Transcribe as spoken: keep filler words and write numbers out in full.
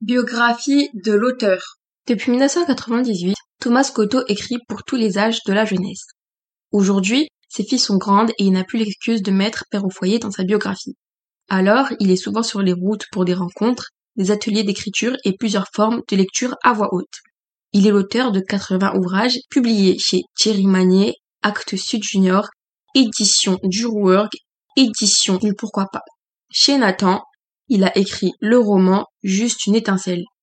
Biographie de l'auteur. Depuis mille neuf cent quatre-vingt-dix-huit, Thomas Scotto écrit pour tous les âges de la jeunesse. Aujourd'hui, ses filles sont grandes et il n'a plus l'excuse de mettre père au foyer dans sa biographie. Alors, il est souvent sur les routes pour des rencontres, des ateliers d'écriture et plusieurs formes de lecture à voix haute. Il est l'auteur de quatre-vingts ouvrages publiés chez Thierry Magnier, Actes Sud Junior, édition du Rouergue, édition du Pourquoi pas. Chez Nathan, il a écrit le roman Juste une étincelle.